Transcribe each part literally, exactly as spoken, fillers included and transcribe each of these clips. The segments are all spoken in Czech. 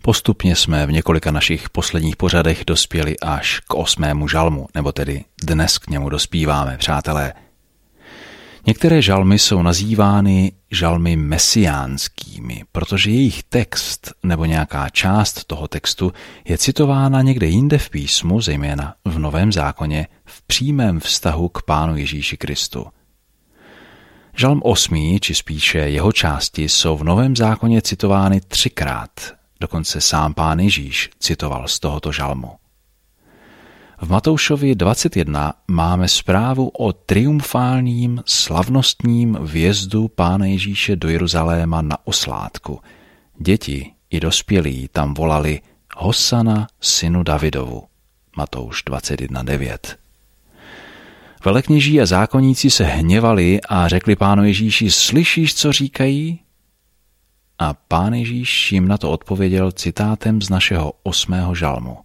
Postupně jsme v několika našich posledních pořadech dospěli až k osmému žalmu, nebo tedy dnes k němu dospíváme, přátelé. Některé žalmy jsou nazývány žalmy mesiánskými, protože jejich text nebo nějaká část toho textu je citována někde jinde v písmu, zejména v Novém zákoně, v přímém vztahu k Pánu Ježíši Kristu. Žalm osmý, či spíše jeho části, jsou v Novém zákoně citovány třikrát, dokonce sám Pán Ježíš citoval z tohoto žalmu. V Matoušovi dvacet jedna máme zprávu o triumfálním, slavnostním vjezdu Pána Ježíše do Jeruzaléma na oslátku. Děti i dospělí tam volali Hosana synu Davidovu. Matouš dvacet jedna devět. Velekněží a zákonníci se hněvali a řekli Pánu Ježíši, slyšíš, co říkají? A Pán Ježíš jim na to odpověděl citátem z našeho osmého žalmu.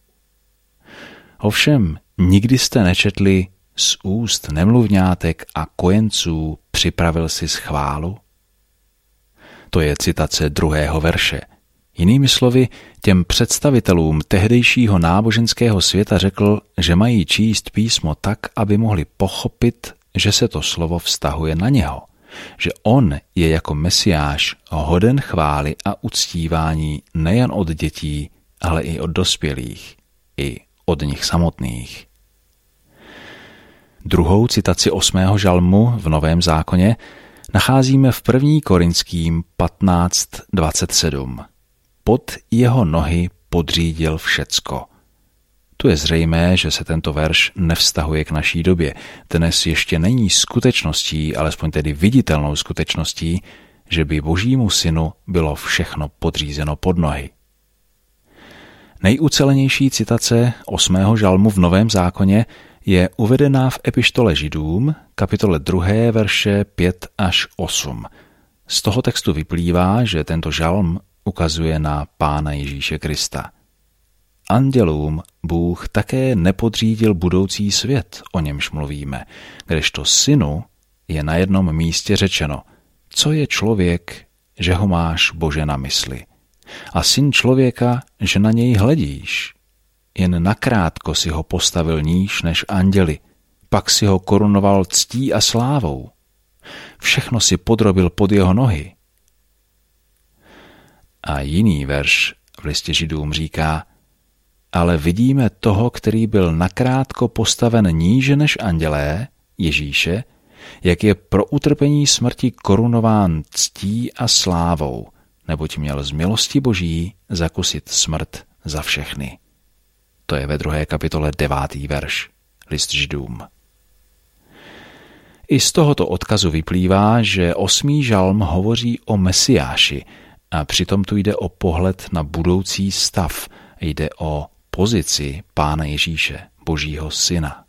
Ovšem, nikdy jste nečetli z úst nemluvňátek a kojenců připravil si schválu? To je citace druhého verše. Jinými slovy, těm představitelům tehdejšího náboženského světa řekl, že mají číst písmo tak, aby mohli pochopit, že se to slovo vztahuje na něho, že on je jako Mesiáš hoden chvály a uctívání nejen od dětí, ale i od dospělých, i od nich samotných. Druhou citaci osmého žalmu v Novém zákoně nacházíme v první Korinským patnáct dvacet sedm. Pod jeho nohy podřídil všecko. Tu je zřejmé, že se tento verš nevztahuje k naší době. Dnes ještě není skutečností, alespoň tedy viditelnou skutečností, že by Božímu synu bylo všechno podřízeno pod nohy. Nejucelenější citace osmého žalmu v Novém zákoně je uvedená v epištole Židům, kapitole druhé, verše pět až osm. Z toho textu vyplývá, že tento žalm ukazuje na Pána Ježíše Krista. Andělům Bůh také nepodřídil budoucí svět, o němž mluvíme, kdežto synu je na jednom místě řečeno, co je člověk, že ho máš, Bože, na mysli, a syn člověka, že na něj hledíš. Jen nakrátko si ho postavil níž než anděli, pak si ho korunoval ctí a slávou. Všechno si podrobil pod jeho nohy. A jiný verš v listě Židům říká, ale vidíme toho, který byl nakrátko postaven níže než andělé, Ježíše, jak je pro utrpení smrti korunován ctí a slávou, neboť měl z milosti Boží zakusit smrt za všechny. To je ve druhé kapitole devátý verš, list Židům. I z tohoto odkazu vyplývá, že osmý žalm hovoří o Mesiáši a přitom tu jde o pohled na budoucí stav, jde o pozici Pána Ježíše, Božího syna.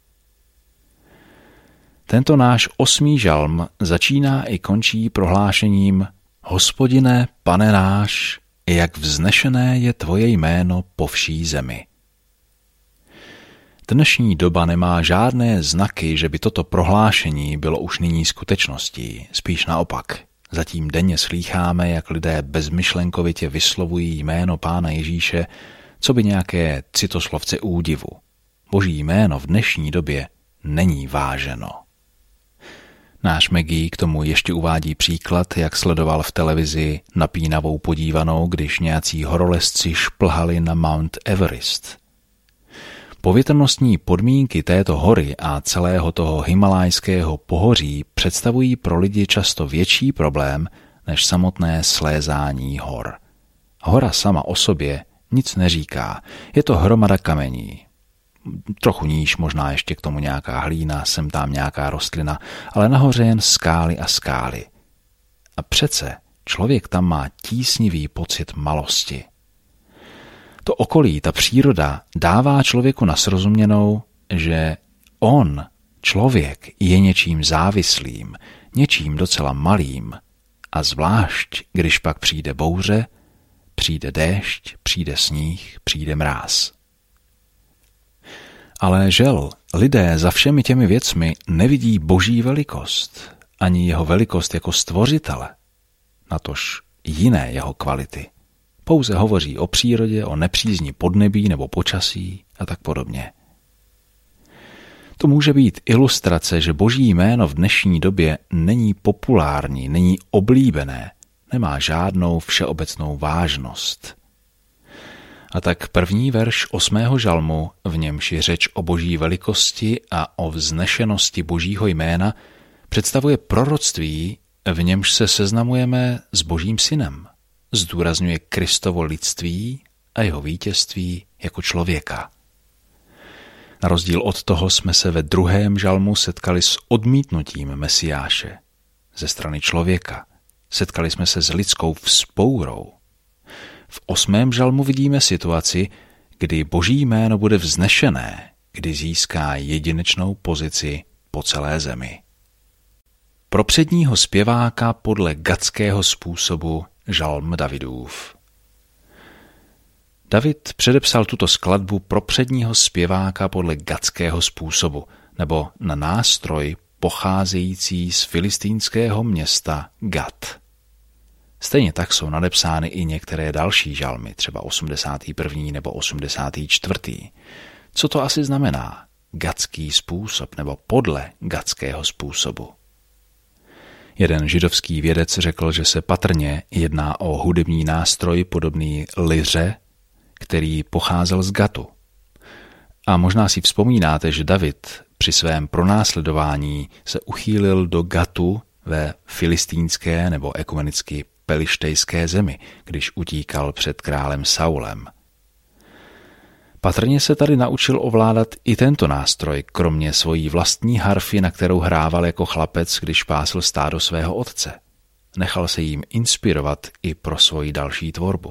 Tento náš osmý žalm začíná i končí prohlášením Hospodine, Pane náš, jak vznešené je tvoje jméno po vší zemi. Dnešní doba nemá žádné znaky, že by toto prohlášení bylo už nyní skutečností, spíš naopak. Zatím denně slýcháme, jak lidé bezmyšlenkovitě vyslovují jméno Pána Ježíše, co by nějaké citoslovce údivu. Boží jméno v dnešní době není váženo. Náš Maggie k tomu ještě uvádí příklad, jak sledoval v televizi napínavou podívanou, když nějací horolezci šplhali na Mount Everest. Povětrnostní podmínky této hory a celého toho himalajského pohoří představují pro lidi často větší problém než samotné slézání hor. Hora sama o sobě nic neříká, je to hromada kamení. Trochu níž, možná ještě k tomu nějaká hlína, sem tam nějaká rostlina, ale nahoře jen skály a skály. A přece člověk tam má tísnivý pocit malosti. To okolí, ta příroda dává člověku na srozuměnou, že on, člověk, je něčím závislým, něčím docela malým a zvlášť, když pak přijde bouře, přijde déšť, přijde sníh, přijde mráz. Ale žel, lidé za všemi těmi věcmi nevidí Boží velikost, ani jeho velikost jako stvořitele, natož jiné jeho kvality. Pouze hovoří o přírodě, o nepřízni podnebí nebo počasí a tak podobně. To může být ilustrace, že Boží jméno v dnešní době není populární, není oblíbené, nemá žádnou všeobecnou vážnost. A tak první verš osmého žalmu, v němž je řeč o Boží velikosti a o vznešenosti Božího jména, představuje proroctví, v němž se seznamujeme s Božím synem. Zdůrazňuje Kristovo lidství a jeho vítězství jako člověka. Na rozdíl od toho jsme se ve druhém žalmu setkali s odmítnutím Mesiáše ze strany člověka. Setkali jsme se s lidskou vzpourou. V osmém žalmu vidíme situaci, kdy Boží jméno bude vznešené, kdy získá jedinečnou pozici po celé zemi. Pro předního zpěváka podle gatského způsobu žalm Davidův. David předepsal tuto skladbu pro předního zpěváka podle gatského způsobu, nebo na nástroj pocházející z filistínského města Gat. Stejně tak jsou nadepsány i některé další žalmy, třeba osmdesátý první nebo osmdesátý čtvrtý. Co to asi znamená? Gatský způsob nebo podle gatského způsobu. Jeden židovský vědec řekl, že se patrně jedná o hudební nástroj podobný liře, který pocházel z Gatu. A možná si vzpomínáte, že David při svém pronásledování se uchýlil do Gatu ve filistínské nebo ekumenicky pelištejské zemi, když utíkal před králem Saulem. Patrně se tady naučil ovládat i tento nástroj, kromě svojí vlastní harfy, na kterou hrával jako chlapec, když pásl stádo svého otce. Nechal se jím inspirovat i pro svoji další tvorbu.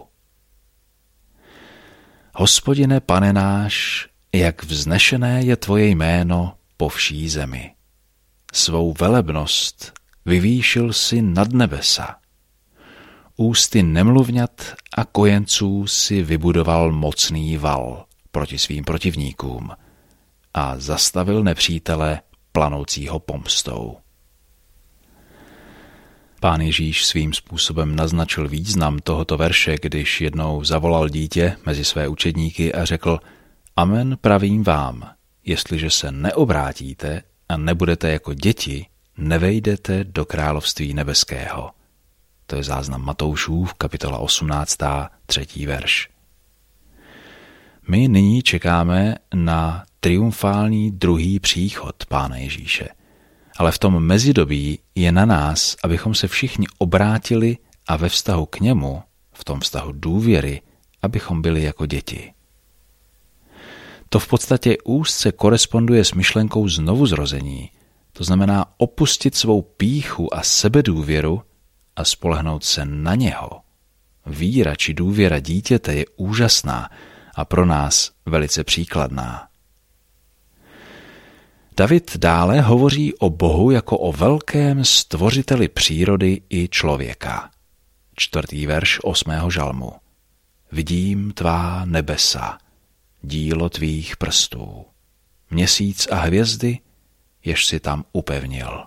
Hospodine, Pane náš, jak vznešené je tvoje jméno po vší zemi. Svou velebnost vyvýšil si nad nebesa. Ústy nemluvňat a kojenců si vybudoval mocný val proti svým protivníkům a zastavil nepřítele planoucího pomstou. Pán Ježíš svým způsobem naznačil význam tohoto verše, když jednou zavolal dítě mezi své učedníky a řekl: Amen, pravím vám, jestliže se neobrátíte a nebudete jako děti, nevejdete do království nebeského. To je záznam Matoušův, kapitola osmnáctá, třetí verš. My nyní čekáme na triumfální druhý příchod Pána Ježíše. Ale v tom mezidobí je na nás, abychom se všichni obrátili a ve vztahu k němu, v tom vztahu důvěry, abychom byli jako děti. To v podstatě úzce koresponduje s myšlenkou znovuzrození, to znamená opustit svou pýchu a sebedůvěru a spolehnout se na něho. Víra či důvěra dítěte je úžasná a pro nás velice příkladná. David dále hovoří o Bohu jako o velkém stvořiteli přírody i člověka. Čtvrtý verš osmého žalmu. Vidím tvá nebesa, dílo tvých prstů, měsíc a hvězdy, jež si tam upevnil.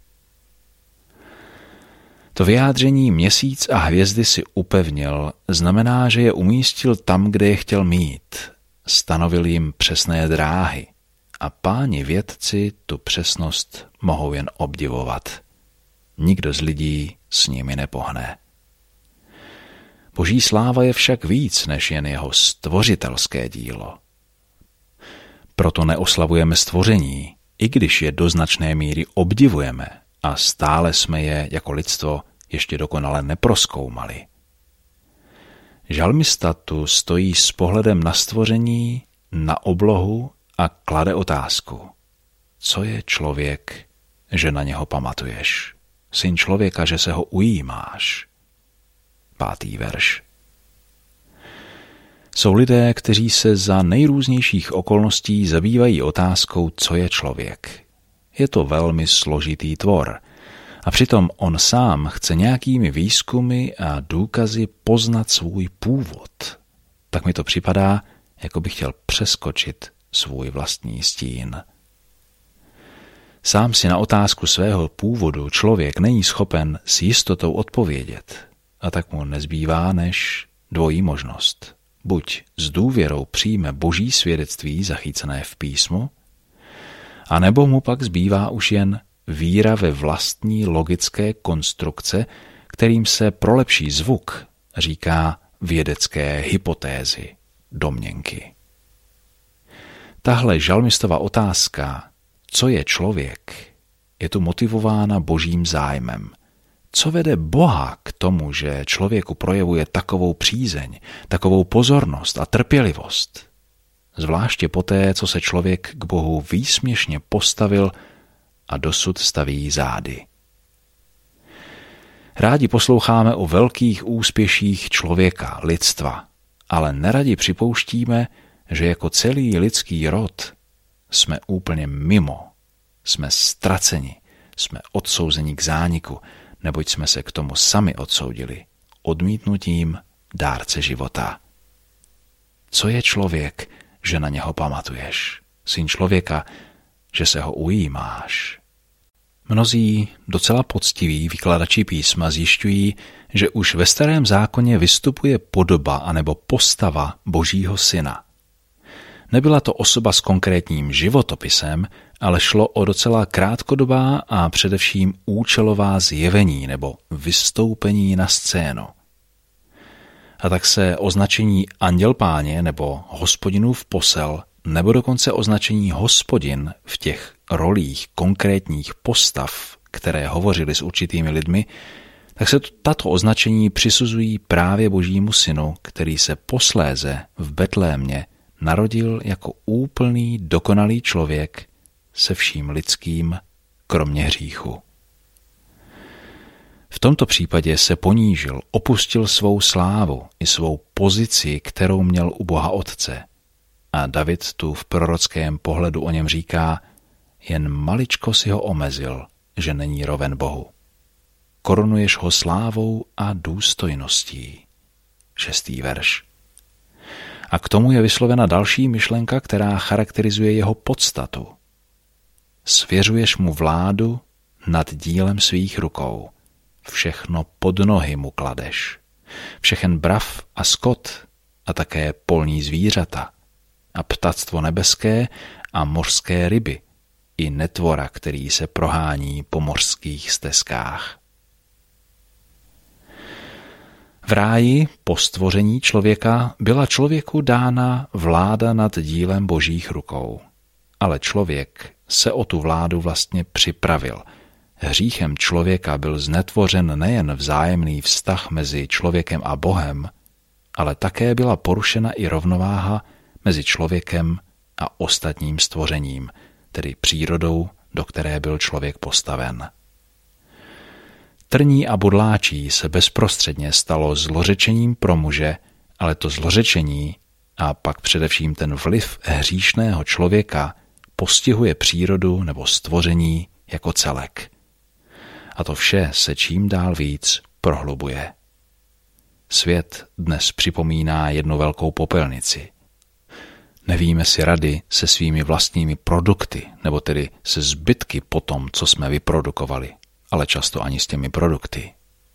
To vyjádření měsíc a hvězdy si upevnil znamená, že je umístil tam, kde je chtěl mít. Stanovil jim přesné dráhy. A páni vědci tu přesnost mohou jen obdivovat. Nikdo z lidí s nimi nepohne. Boží sláva je však víc než jen jeho stvořitelské dílo. Proto neoslavujeme stvoření, i když je do značné míry obdivujeme a stále jsme je jako lidstvo ještě dokonale neprozkoumali. Žalmista tu stojí s pohledem na stvoření, na oblohu a klade otázku. Co je člověk, že na něho pamatuješ? Syn člověka, že se ho ujímáš? Pátý verš. Jsou lidé, kteří se za nejrůznějších okolností zabývají otázkou, co je člověk. Je to velmi složitý tvor a přitom on sám chce nějakými výzkumy a důkazy poznat svůj původ. Tak mi to připadá, jako by chtěl přeskočit svůj vlastní stín. Sám si na otázku svého původu člověk není schopen s jistotou odpovědět a tak mu nezbývá, než dvojí možnost. Buď s důvěrou přijme boží svědectví zachycené v písmu, anebo mu pak zbývá už jen víra ve vlastní logické konstrukce, kterým se pro lepší zvuk říká vědecké hypotézy, domněnky. Tahle žalmistova otázka, co je člověk, je tu motivována božím zájmem. Co vede Boha k tomu, že člověku projevuje takovou přízeň, takovou pozornost a trpělivost? Zvláště poté, co se člověk k Bohu výsměšně postavil a dosud staví zády. Rádi posloucháme o velkých úspěších člověka, lidstva, ale neradi připouštíme, že jako celý lidský rod jsme úplně mimo, jsme ztraceni, jsme odsouzeni k zániku, neboť jsme se k tomu sami odsoudili, odmítnutím dárce života. Co je člověk, že na něho pamatuješ? Syn člověka, že se ho ujímáš. Mnozí docela poctiví vykladači písma zjišťují, že už ve Starém zákoně vystupuje podoba anebo postava Božího syna. Nebyla to osoba s konkrétním životopisem, ale šlo o docela krátkodobá a především účelová zjevení nebo vystoupení na scénu. A tak se označení Anděl Páně nebo Hospodinův posel nebo dokonce označení Hospodin v těch rolích konkrétních postav, které hovořily s určitými lidmi, tak se tato označení přisuzují právě Božímu synu, který se posléze v Betlémě narodil jako úplný, dokonalý člověk se vším lidským, kromě hříchu. V tomto případě se ponížil, opustil svou slávu i svou pozici, kterou měl u Boha Otce. A David tu v prorockém pohledu o něm říká, jen maličko si ho omezil, že není roven Bohu. Korunuješ ho slávou a důstojností. Šestý verš. A k tomu je vyslovena další myšlenka, která charakterizuje jeho podstatu. Svěřuješ mu vládu nad dílem svých rukou. Všechno pod nohy mu kladeš. Všechen brav a skot a také polní zvířata a ptactvo nebeské a mořské ryby i netvora, který se prohání po mořských stezkách. V ráji po stvoření člověka byla člověku dána vláda nad dílem Božích rukou. Ale člověk se o tu vládu vlastně připravil. Hříchem člověka byl znetvořen nejen vzájemný vztah mezi člověkem a Bohem, ale také byla porušena i rovnováha mezi člověkem a ostatním stvořením, tedy přírodou, do které byl člověk postaven. Trní a bodláčí se bezprostředně stalo zlořečením pro muže, ale to zlořečení a pak především ten vliv hříšného člověka postihuje přírodu nebo stvoření jako celek. A to vše se čím dál víc prohlubuje. Svět dnes připomíná jednu velkou popelnici. Nevíme si rady se svými vlastními produkty, nebo tedy se zbytky po tom, co jsme vyprodukovali, ale často ani s těmi produkty.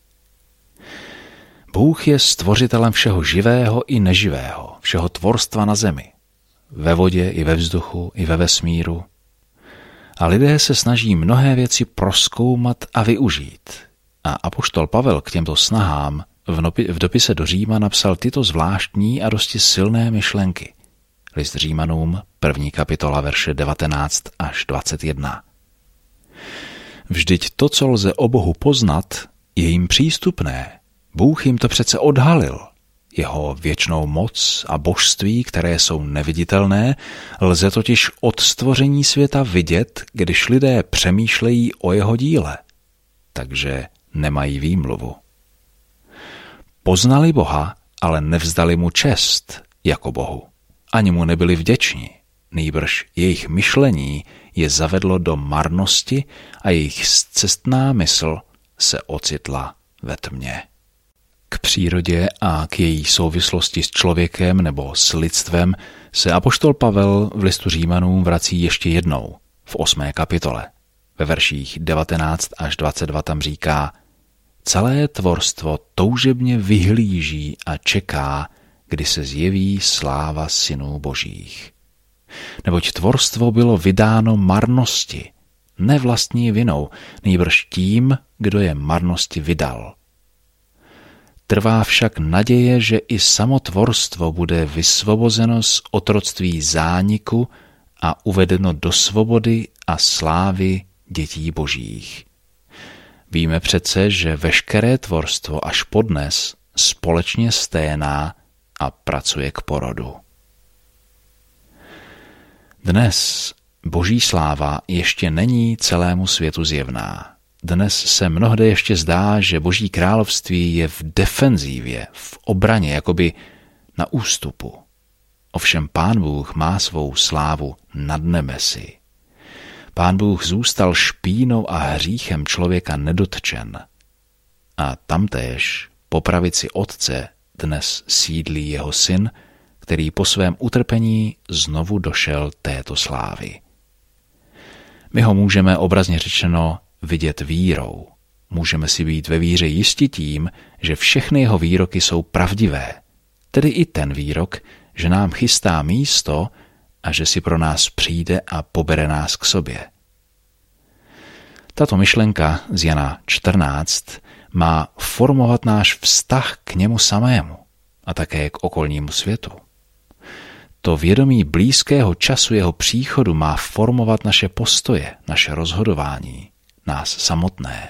Bůh je stvořitelem všeho živého i neživého, všeho tvorstva na zemi, ve vodě i ve vzduchu i ve vesmíru. A lidé se snaží mnohé věci prozkoumat a využít. A apoštol Pavel k těmto snahám v dopise do Říma napsal tyto zvláštní a dosti silné myšlenky. List Římanům, první kapitola, verše devatenáct až dvacet jedna. Vždyť to, co lze o Bohu poznat, je jim přístupné. Bůh jim to přece odhalil. Jeho věčnou moc a božství, které jsou neviditelné, lze totiž od stvoření světa vidět, když lidé přemýšlejí o jeho díle. Takže nemají výmluvu. Poznali Boha, ale nevzdali mu čest jako Bohu. Ani mu nebyli vděční, nýbrž jejich myšlení je zavedlo do marnosti a jejich scestná mysl se ocitla ve tmě. K přírodě a k její souvislosti s člověkem nebo s lidstvem se apoštol Pavel v listu Římanům vrací ještě jednou v osmé kapitole. Ve verších devatenáct až dvacet dva tam říká: celé tvorstvo toužebně vyhlíží a čeká, kdy se zjeví sláva synů božích. Neboť tvorstvo bylo vydáno marnosti, ne vlastní vinou, nýbrž tím, kdo je marnosti vydal. Trvá však naděje, že i samotvorstvo bude vysvobozeno z otroctví zániku a uvedeno do svobody a slávy dětí božích. Víme přece, že veškeré tvorstvo až podnes společně sténá a pracuje k porodu. Dnes boží sláva ještě není celému světu zjevná. Dnes se mnohde ještě zdá, že boží království je v defenzívě, v obraně, jakoby na ústupu. Ovšem Pán Bůh má svou slávu nad nebesy. Pán Bůh zůstal špínou a hříchem člověka nedotčen. A tamtéž po pravici Otce dnes sídlí jeho syn, který po svém utrpení znovu došel této slávy. My ho můžeme obrazně řečeno vidět vírou. Můžeme si být ve víře jisti tím, že všechny jeho výroky jsou pravdivé, tedy i ten výrok, že nám chystá místo a že si pro nás přijde a pobere nás k sobě. Tato myšlenka z Jana čtrnáct má formovat náš vztah k němu samému a také k okolnímu světu. To vědomí blízkého času jeho příchodu má formovat naše postoje, naše rozhodování, nás samotné.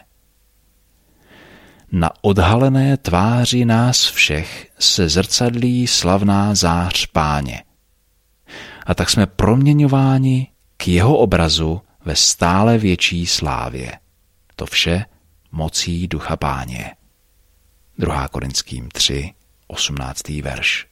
Na odhalené tváři nás všech se zrcadlí slavná zář Páně. A tak jsme proměňováni k jeho obrazu ve stále větší slávě. To vše mocí Ducha Páně. druhá Korinským tři, osmnáctý verš.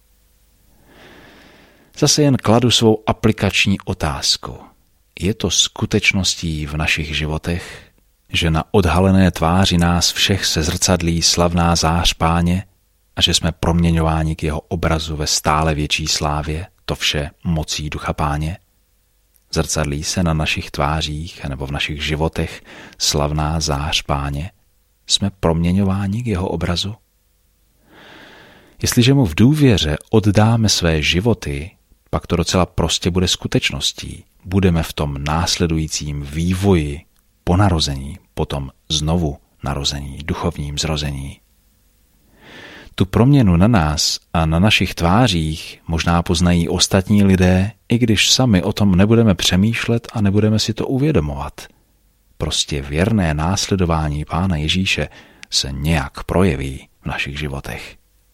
Zase jen kladu svou aplikační otázku. Je to skutečností v našich životech, že na odhalené tváři nás všech se zrcadlí slavná zář Páně a že jsme proměňováni k jeho obrazu ve stále větší slávě, to vše mocí Ducha Páně? Zrcadlí se na našich tvářích nebo v našich životech slavná zář Páně? Jsme proměňováni k jeho obrazu? Jestliže mu v důvěře oddáme své životy, pak to docela prostě bude skutečností. Budeme v tom následujícím vývoji po narození, potom znovu narození, duchovním zrození. Tu proměnu na nás a na našich tvářích možná poznají ostatní lidé, i když sami o tom nebudeme přemýšlet a nebudeme si to uvědomovat. Prostě věrné následování Pána Ježíše se nějak projeví v našich životech.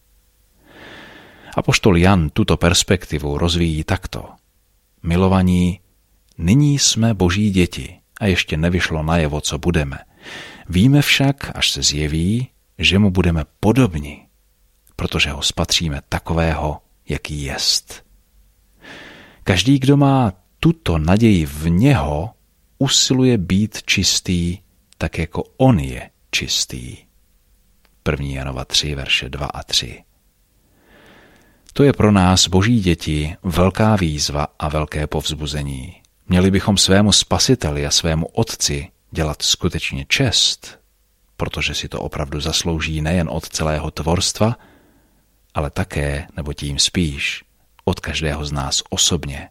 Apoštol Jan tuto perspektivu rozvíjí takto. Milovaní, nyní jsme Boží děti a ještě nevyšlo najevo, co budeme. Víme však, až se zjeví, že mu budeme podobni, protože ho spatříme takového, jaký jest. Každý, kdo má tuto naději v něho, usiluje být čistý, tak jako on je čistý. první Janova tři, verše dva a tři. To je pro nás, Boží děti, velká výzva a velké povzbuzení. Měli bychom svému Spasiteli a svému Otci dělat skutečně čest, protože si to opravdu zaslouží nejen od celého tvorstva, ale také, nebo tím spíš, od každého z nás osobně.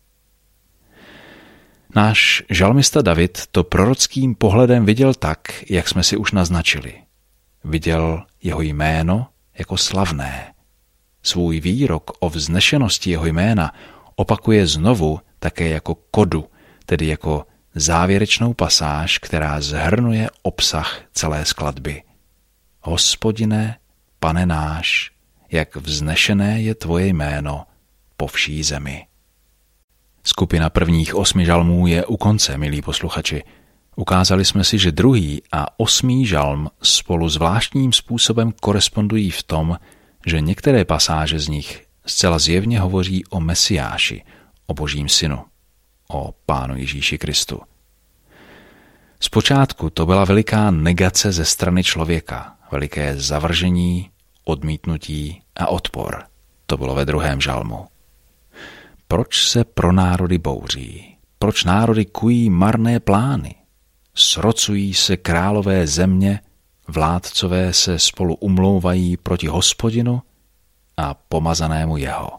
Náš žalmista David to prorockým pohledem viděl tak, jak jsme si už naznačili. Viděl jeho jméno jako slavné. Svůj výrok o vznešenosti jeho jména opakuje znovu také jako kodu, tedy jako závěrečnou pasáž, která shrnuje obsah celé skladby. Hospodine, Pane náš, jak vznešené je tvoje jméno po vší zemi. Skupina prvních osmi žalmů je u konce, milí posluchači. Ukázali jsme si, že druhý a osmý žalm spolu zvláštním způsobem korespondují v tom, že některé pasáže z nich zcela zjevně hovoří o Mesiáši, o Božím synu, o Pánu Ježíši Kristu. Zpočátku to byla veliká negace ze strany člověka, veliké zavržení, odmítnutí a odpor. To bylo ve druhém žalmu. Proč se pro národy bouří? Proč národy kují marné plány? Srocují se králové země, vládcové se spolu umlouvají proti Hospodinu a pomazanému jeho.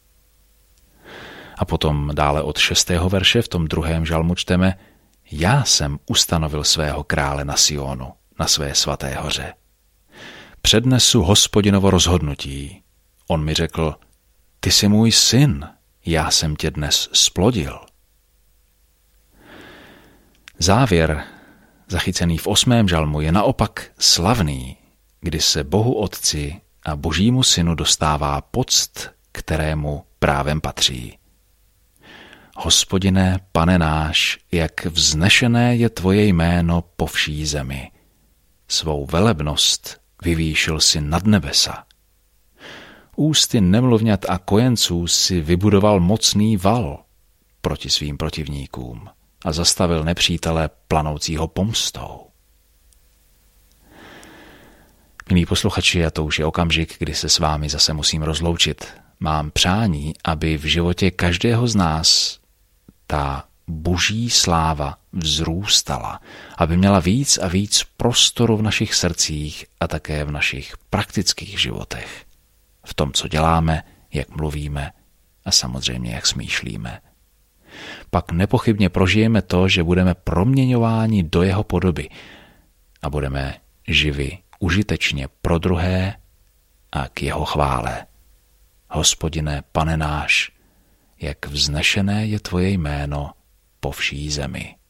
A potom dále od šestého verše v tom druhém žalmu čteme: Já jsem ustanovil svého krále na Sionu, na své svaté hoře. Přednesu Hospodinovo rozhodnutí. On mi řekl: Ty jsi můj syn, já jsem tě dnes splodil. Závěr, zachycený v osmém žalmu, je naopak slavný, kdy se Bohu Otci a Božímu Synu dostává poct, kterému právem patří. Hospodine, Pane náš, jak vznešené je tvoje jméno po vší zemi. Svou velebnost vyvýšil si nad nebesa. Ústy nemluvňat a kojenců si vybudoval mocný val proti svým protivníkům a zastavil nepřítele planoucího pomstou. Milí posluchači, a to už je okamžik, kdy se s vámi zase musím rozloučit. Mám přání, aby v životě každého z nás ta boží sláva vzrůstala, aby měla víc a víc prostoru v našich srdcích a také v našich praktických životech. V tom, co děláme, jak mluvíme a samozřejmě, jak smýšlíme. Pak nepochybně prožijeme to, že budeme proměňováni do jeho podoby a budeme živi užitečně pro druhé a k jeho chvále. Hospodine, Pane náš, jak vznešené je tvoje jméno po vší zemi.